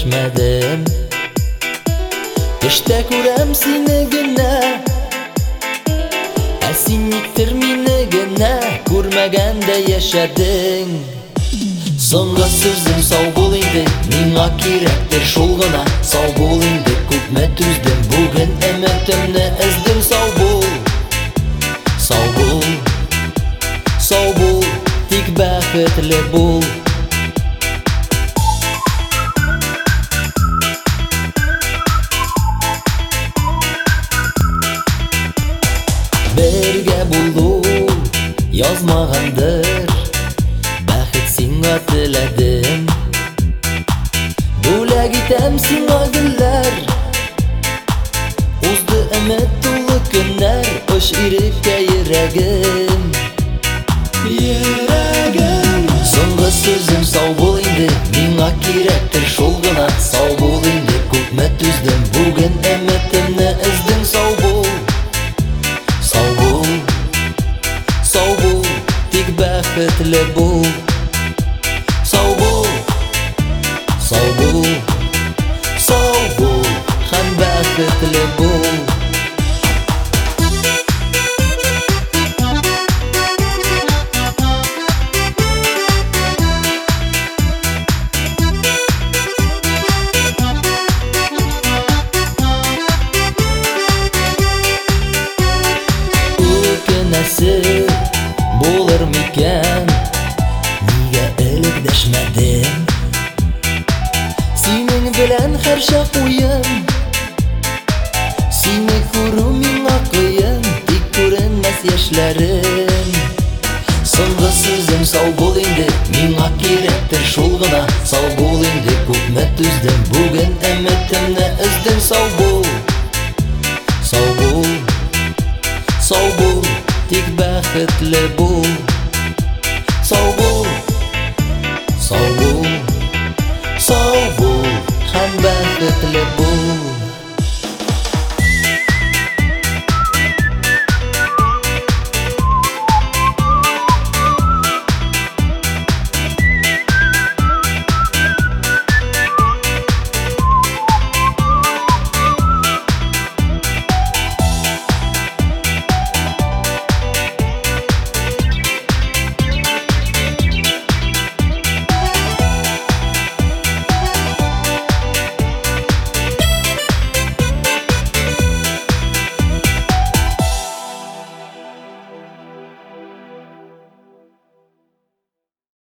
дәшмәдем. Төштә күрәм сине генә, ә син никтер мине генә күрмәгәндә яшәдең. Соңгы сүзем сау бул инде, миңа кирәктер шул гына. Сау бул инде, күпме түздем, бүген өметемне эздем. Сау бул, сау бул, сау бул, тик бәхетле бул. Бергә булу язмагандыр, бәхет сиңа теләдем. Бүләк итәм сиңа гөлләр, узды өмет тулы көннәр. Оч иреккә йөрәгем, йөрәгем. Соңгы сүзем сау бул инде, миңа кирәктер шул гына. Сау бул инде, күпме түздем, бүген өметемне эздем. Сау бул, сау бул, сау бул, тик бәхетле бул. Сау бул, сау бул, сау бул, һәм бәхетле бул. Булыр микән, нигә элек дәшмәдем? Синең белән һәр чак уен, сине күрү миңа кыен, тик күренмәс яшьләрем. Соңгы сүзем сау бул инде, миңа кирәктер шул гына. Сау бул инде, күпме түздем, бүген өметемне эздем. Сау бул, сау бул, сау бул, тик бәхетле бул. Сау бул, сау бул.